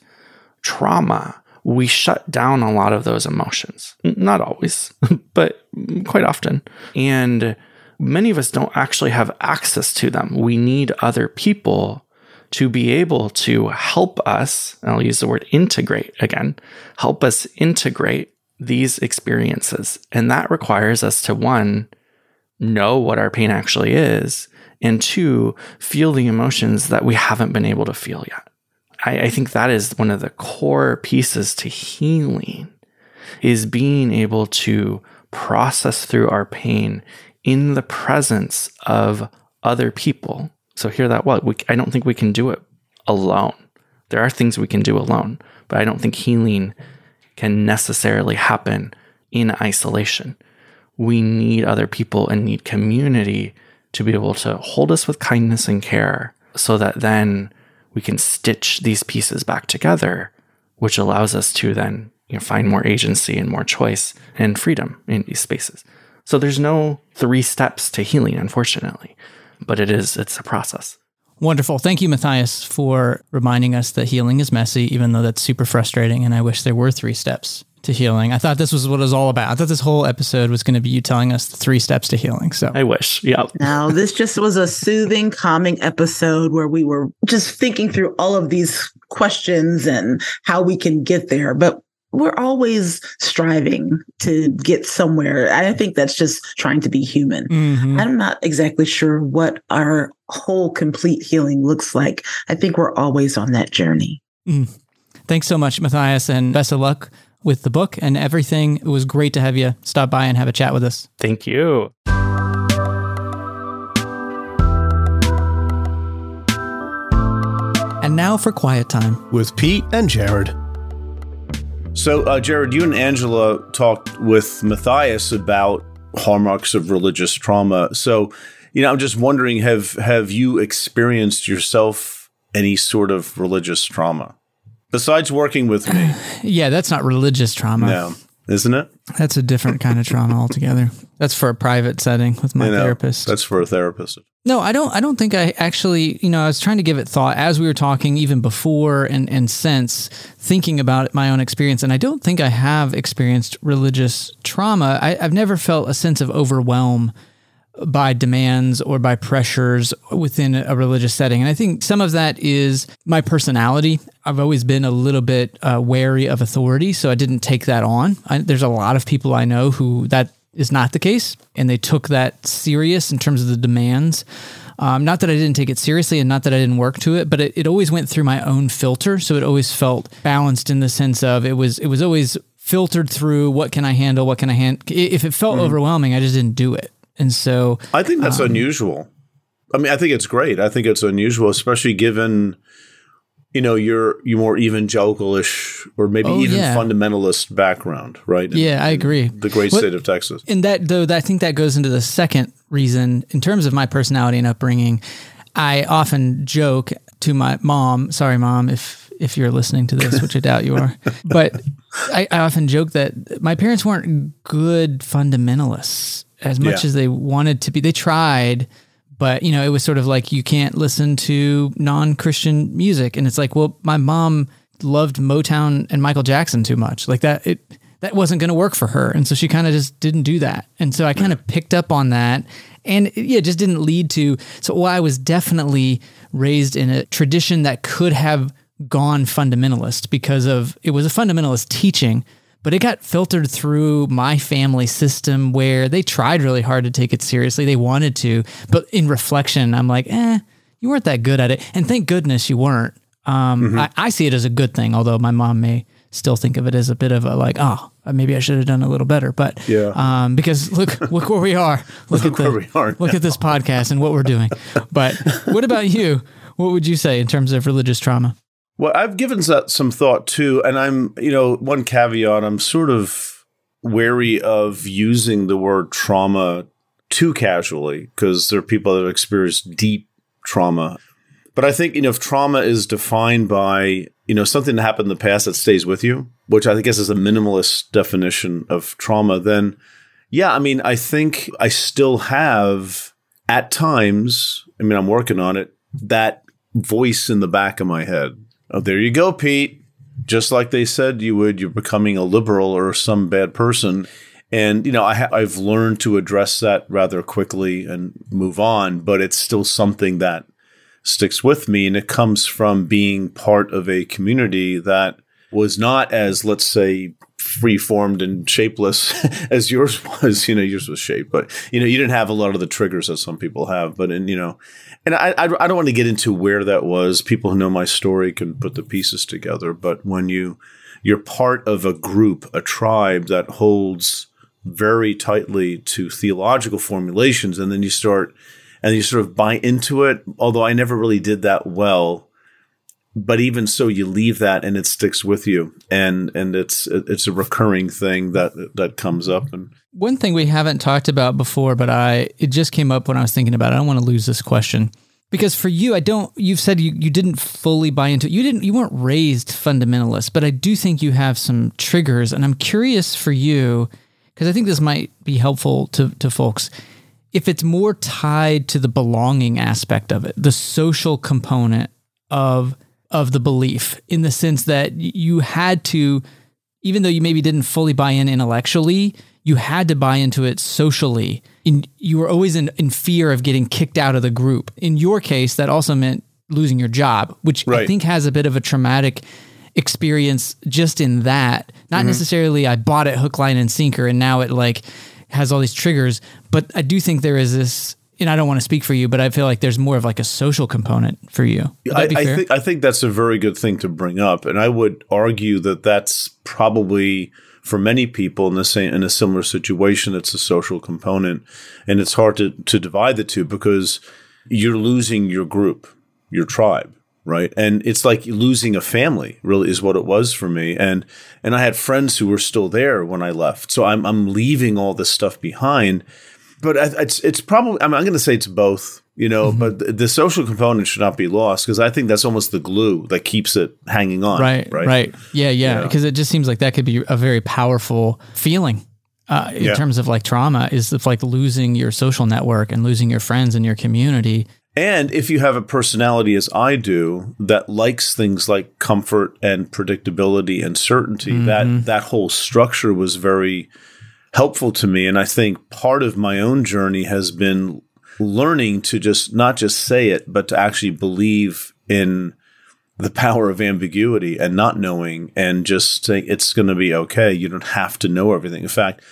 trauma, we shut down a lot of those emotions. Not always, but quite often. And many of us don't actually have access to them. We need other people to be able to help us, and I'll use the word integrate again, help us integrate these experiences. And that requires us to, one, know what our pain actually is, and two, feel the emotions that we haven't been able to feel yet. I, I think that is one of the core pieces to healing, is being able to process through our pain in the presence of other people. So hear that well. We, I don't think we can do it alone. There are things we can do alone, but I don't think healing can necessarily happen in isolation. We need other people and need community to be able to hold us with kindness and care, so that then we can stitch these pieces back together, which allows us to then, you know, find more agency and more choice and freedom in these spaces. So there's no three steps to healing, unfortunately, but it is, it's a process. Wonderful. Thank you, Matthias, for reminding us that healing is messy, even though that's super frustrating. And I wish there were three steps to healing. I thought this was what it was all about. I thought this whole episode was going to be you telling us the three steps to healing. So I wish. Yeah. Now, this just was a soothing, calming episode where we were just thinking through all of these questions and how we can get there. But we're always striving to get somewhere. I think that's just trying to be human. Mm-hmm. I'm not exactly sure what our whole complete healing looks like. I think we're always on that journey. Mm. Thanks so much, Matthias, and best of luck with the book and everything. It was great to have you stop by and have a chat with us. Thank you. And now for Quiet Time with Pete and Jared. So, uh, Jared, you and Angela talked with Matthias about hallmarks of religious trauma. So, you know, I'm just wondering, have have you experienced yourself any sort of religious trauma? Besides working with me. Yeah, that's not religious trauma. No, isn't it? That's a different kind of trauma altogether. That's for a private setting with my you know, therapist. That's for a therapist. No, I don't I don't think I actually, you know, I was trying to give it thought as we were talking, even before and, and since, thinking about my own experience. And I don't think I have experienced religious trauma. I, I've never felt a sense of overwhelm by demands or by pressures within a religious setting. And I think some of that is my personality. I've always been a little bit uh, wary of authority, so I didn't take that on. I, there's a lot of people I know who that is not the case, and they took that serious in terms of the demands Um, not that I didn't take it seriously and not that I didn't work to it, but it, it always went through my own filter. So it always felt balanced in the sense of it was it was always filtered through what can I handle, what can I handle. If it felt mm. overwhelming, I just didn't do it. And so I think that's um, unusual. I mean, I think it's great. I think it's unusual, especially given, you know, your your more evangelical-ish or maybe oh, even yeah. fundamentalist background, right? In, yeah, I agree. The great what, state of Texas. And that, though, I think that goes into the second reason in terms of my personality and upbringing. I often joke to my mom, sorry, Mom, if if you're listening to this, which I doubt you are, but I, I often joke that my parents weren't good fundamentalists as much Yeah. as they wanted to be. They tried, but, you know, it was sort of like you can't listen to non-Christian music. And it's like, well, my mom loved Motown and Michael Jackson too much. Like that, it that wasn't going to work for her. And so she kind of just didn't do that. And so I kind of picked up on that. And it, yeah, it just didn't lead to, so while I was definitely raised in a tradition that could have gone fundamentalist because of, it was a fundamentalist teaching, but it got filtered through my family system where they tried really hard to take it seriously. They wanted to, but in reflection, I'm like, eh, you weren't that good at it. And thank goodness you weren't. Um, mm-hmm. I, I see it as a good thing, although my mom may still think of it as a bit of a like, oh, maybe I should have done a little better. But yeah. um, because look, look where we are. Look, look at the, where we are look now. at this podcast and what we're doing. But what about you? What would you say in terms of religious trauma? Well, I've given that some thought too, and I'm, you know, one caveat, I'm sort of wary of using the word trauma too casually because there are people that have experienced deep trauma. But I think, you know, if trauma is defined by, you know, something that happened in the past that stays with you, which I guess is a minimalist definition of trauma, then yeah, I mean, I think I still have at times, I mean, I'm working on it, that voice in the back of my head. Oh, there you go, Pete. Just like they said you would, you're becoming a liberal or some bad person. And, you know, I ha- I've learned to address that rather quickly and move on, but it's still something that sticks with me. And it comes from being part of a community that was not as, let's say, free-formed and shapeless as yours was. You know, yours was shaped, but, you know, you didn't have a lot of the triggers that some people have. But, and, you know, and I, I, I don't want to get into where that was. People who know my story can put the pieces together. But when you, you're part of a group, a tribe that holds very tightly to theological formulations, and then you start, and you sort of buy into it, although I never really did that well. But even so, you leave that and it sticks with you, and and it's it's a recurring thing that that comes up. And one thing we haven't talked about before, but I it just came up when I was thinking about it. I don't want to lose this question because for you, I don't. You've said you, you didn't fully buy into it. You didn't. You weren't raised fundamentalist, but I do think you have some triggers, and I'm curious for you because I think this might be helpful to to folks. If it's more tied to the belonging aspect of it, the social component of of the belief, in the sense that you had to, even though you maybe didn't fully buy in intellectually, you had to buy into it socially. In, you were always in, in fear of getting kicked out of the group. In your case, that also meant losing your job, which right. I think has a bit of a traumatic experience just in that. Not mm-hmm. necessarily I bought it hook, line, and sinker, and now it like has all these triggers. But I do think there is this, and I don't want to speak for you, but I feel like there's more of like a social component for you. Would that be I, I fair? think I think that's a very good thing to bring up, and I would argue that that's probably for many people in the same in a similar situation. It's a social component, and it's hard to to divide the two because you're losing your group, your tribe, right? And it's like losing a family. Really, is what it was for me. And and I had friends who were still there when I left, so I'm I'm leaving all this stuff behind. But it's it's probably, I mean, I'm going to say it's both, you know, mm-hmm. but the social component should not be lost because I think that's almost the glue that keeps it hanging on. Right, right. right. Yeah, yeah. Because yeah. it just seems like that could be a very powerful feeling uh, in yeah. terms of like trauma is of like losing your social network and losing your friends and your community. And if you have a personality as I do that likes things like comfort and predictability and certainty, mm-hmm. that that whole structure was very helpful to me. And I think part of my own journey has been learning to just not just say it, but to actually believe in the power of ambiguity and not knowing and just saying it's going to be okay. You don't have to know everything. In fact,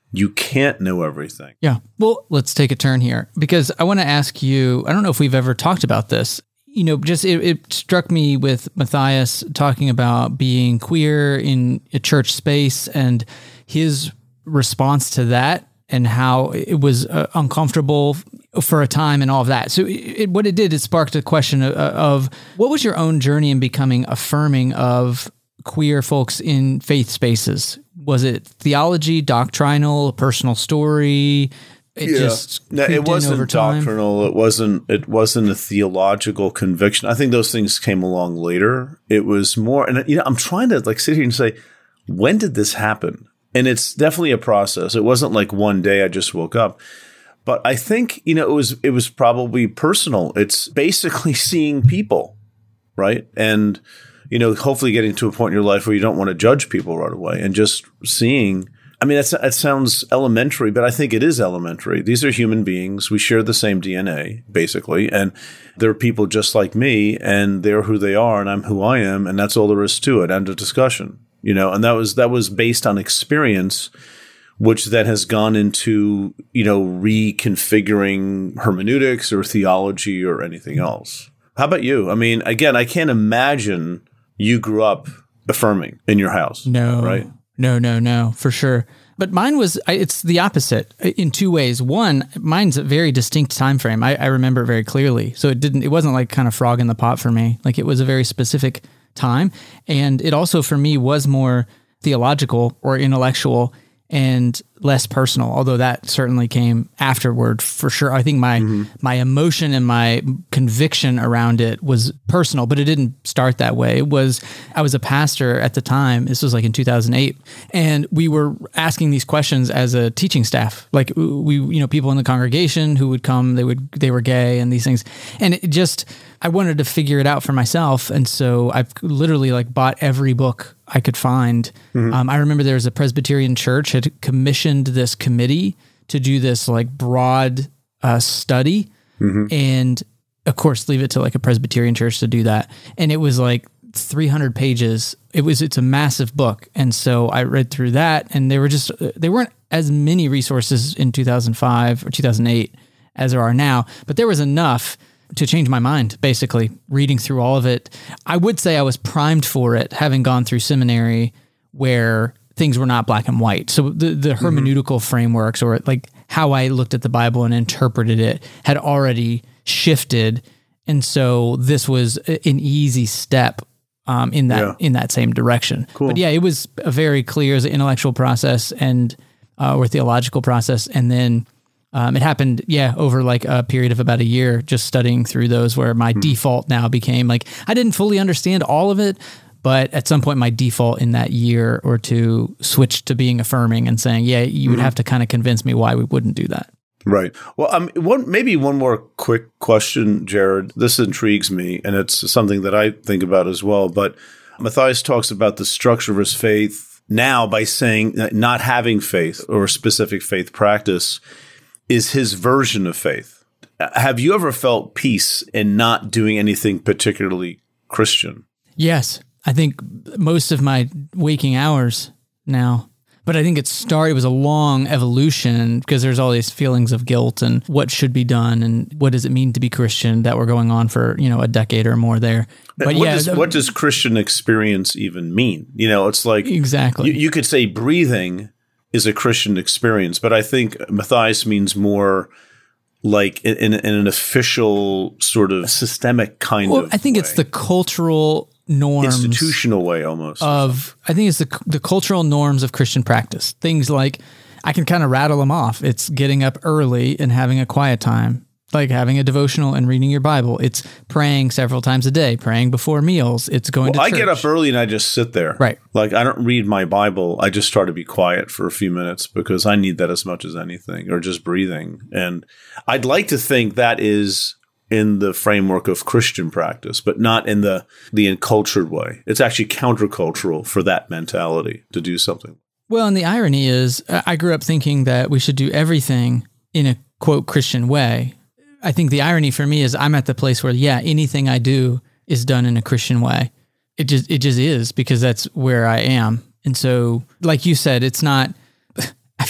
You can't know everything. Yeah. Well, let's take a turn here because I want to ask you, I don't know if we've ever talked about this. You know, just it, it struck me with Matthias talking about being queer in a church space and his response to that and how it was uh, uncomfortable for a time and all of that. So it, what it did, it sparked a question of, of what was your own journey in becoming affirming of queer folks in faith spaces? Was it theology, doctrinal, personal story? It yeah. just no, it wasn't over time? doctrinal. It wasn't. It wasn't a theological conviction. I think those things came along later. It was more, and you know, I'm trying to like sit here and say, when did this happen? And it's definitely a process. It wasn't like one day I just woke up. But I think you know, it was. It was probably personal. It's basically seeing people, right? And you know, hopefully getting to a point in your life where you don't want to judge people right away, and just seeing. I mean, that's, that sounds elementary, but I think it is elementary. These are human beings. We share the same D N A, basically. And they're people just like me, and they're who they are, and I'm who I am. And that's all there is to it. End of discussion. You know, and that was that was based on experience, which then has gone into, you know, reconfiguring hermeneutics or theology or anything else. How about you? I mean, again, I can't imagine you grew up affirming in your house. No. Right? No, no, no, for sure. But mine was, it's the opposite in two ways. One, mine's a very distinct time frame. I, I remember it very clearly. So it didn't, it wasn't like kind of frog in the pot for me. Like it was a very specific time. And it also for me was more theological or intellectual and less personal, although that certainly came afterward for sure. I think my mm-hmm. my emotion and my conviction around it was personal, but it didn't start that way. It was, I was a pastor at the time, this was like in two thousand eight, and we were asking these questions as a teaching staff. Like we, you know, people in the congregation who would come, they would, they were gay and these things. And it just, I wanted to figure it out for myself. And so I've literally like bought every book I could find. Mm-hmm. Um, I remember there was a Presbyterian church had commissioned this committee to do this like broad uh, study. Mm-hmm. And of course, leave it to like a Presbyterian church to do that. And it was like three hundred pages. It was, it's a massive book. And so I read through that and they were just, there weren't as many resources in two thousand five or two thousand eight as there are now, but there was enough to change my mind, basically, reading through all of it. I would say I was primed for it, having gone through seminary where things were not black and white. So the, the hermeneutical mm-hmm. frameworks or like how I looked at the Bible and interpreted it had already shifted. And so this was an easy step um, in that yeah. in that same direction. Cool. But yeah, it was a very clear as an intellectual process and uh, or theological process. And then Um, it happened, yeah, over like a period of about a year, just studying through those where my mm. default now became like, I didn't fully understand all of it, but at some point my default in that year or two switched to being affirming and saying, yeah, you would mm. have to kind of convince me why we wouldn't do that. Right. Well, um, one maybe one more quick question, Jared. This intrigues me, and it's something that I think about as well. But Matthias talks about the structure of his faith now by saying that not having faith or a specific faith practice is his version of faith. Have you ever felt peace in not doing anything particularly Christian? Yes. I think most of my waking hours now, but I think it started, it was a long evolution because there's all these feelings of guilt and what should be done and what does it mean to be Christian that were going on for, you know, a decade or more there. But what, yeah, does, what does Christian experience even mean? You know, it's like, exactly. You, you could say breathing is a Christian experience, but I think Matthias means more like in, in, in an official sort of systemic kind well, of I think way. It's the cultural norms. Institutional way almost. Of, I think it's the the cultural norms of Christian practice. Things like, I can kind of rattle them off. It's getting up early and having a quiet time. Like having a devotional and reading your Bible. It's praying several times a day, praying before meals. It's going well, to church. I get up early and I just sit there. Right. Like I don't read my Bible. I just try to be quiet for a few minutes because I need that as much as anything, or just breathing. And I'd like to think that is in the framework of Christian practice, but not in the, the encultured way. It's actually countercultural for that mentality to do something. Well, and the irony is I grew up thinking that we should do everything in a, quote, Christian way. I think the irony for me is I'm at the place where, yeah, anything I do is done in a Christian way. It just it just is because that's where I am. And so, like you said, it's not, I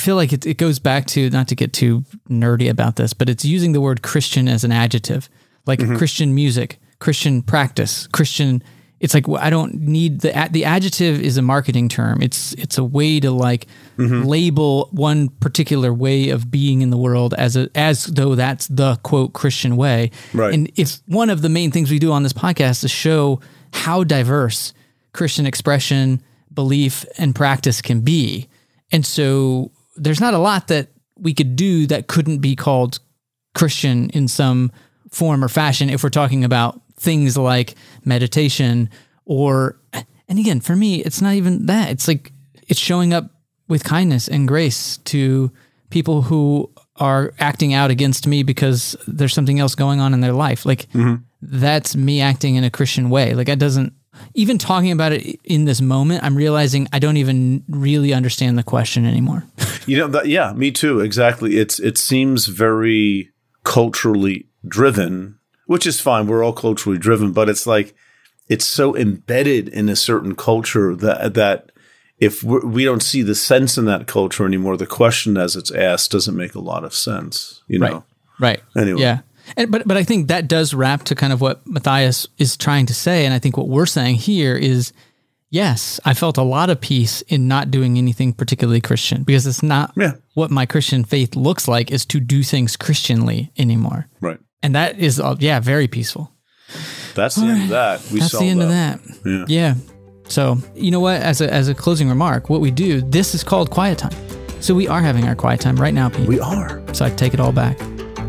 feel like it, it goes back to, not to get too nerdy about this, but it's using the word Christian as an adjective, like mm-hmm. Christian music, Christian practice, Christian. It's like, I don't need the, the adjective is a marketing term. It's, it's a way to like mm-hmm. label one particular way of being in the world as a, as though that's the quote Christian way. Right. And if one of the main things we do on this podcast is show how diverse Christian expression, belief, and practice can be. And so there's not a lot that we could do that couldn't be called Christian in some form or fashion if we're talking about things like meditation or, and again, for me, it's not even that. It's like, it's showing up with kindness and grace to people who are acting out against me because there's something else going on in their life. Like mm-hmm. that's me acting in a Christian way. Like it doesn't, even talking about it in this moment, I'm realizing I don't even really understand the question anymore. You know, that, yeah, me too. Exactly. It's, it seems very culturally driven, which is fine. We're all culturally driven, but it's like, it's so embedded in a certain culture that, that if we're, we don't see the sense in that culture anymore, the question as it's asked doesn't make a lot of sense, you know? Right. Right. Anyway. Yeah. And, but, but I think that does wrap to kind of what Matthias is trying to say. And I think what we're saying here is, yes, I felt a lot of peace in not doing anything particularly Christian, because it's not yeah. what my Christian faith looks like is to do things Christianly anymore. Right. And that is, uh, yeah, very peaceful. That's the All end right. of that. We That's saw the end that. of that. Yeah. yeah. So, you know what? As a, as a closing remark, what we do, this is called quiet time. So we are having our quiet time right now, Pete. We are. So I take it all back.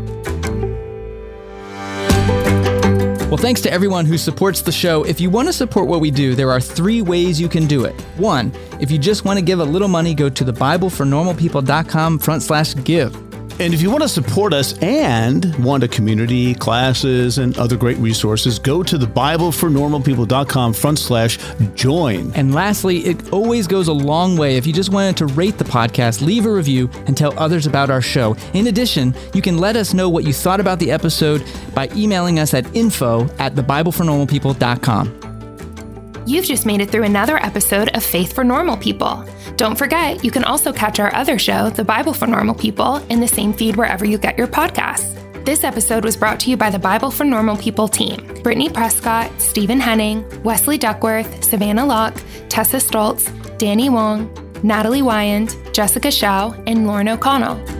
Well, thanks to everyone who supports the show. If you want to support what we do, there are three ways you can do it. One, if you just want to give a little money, go to thebiblefornormalpeople.com front slash give. And if you want to support us and want a community, classes, and other great resources, go to thebiblefornormalpeople.com front slash join. And lastly, it always goes a long way if you just wanted to rate the podcast, leave a review, and tell others about our show. In addition, you can let us know what you thought about the episode by emailing us at info at thebiblefornormalpeople dot com. You've just made it through another episode of Faith for Normal People. Don't forget, you can also catch our other show, The Bible for Normal People, in the same feed wherever you get your podcasts. This episode was brought to you by the Bible for Normal People team. Brittany Prescott, Stephen Henning, Wesley Duckworth, Savannah Locke, Tessa Stoltz, Danny Wong, Natalie Wyand, Jessica Shao, and Lauren O'Connell.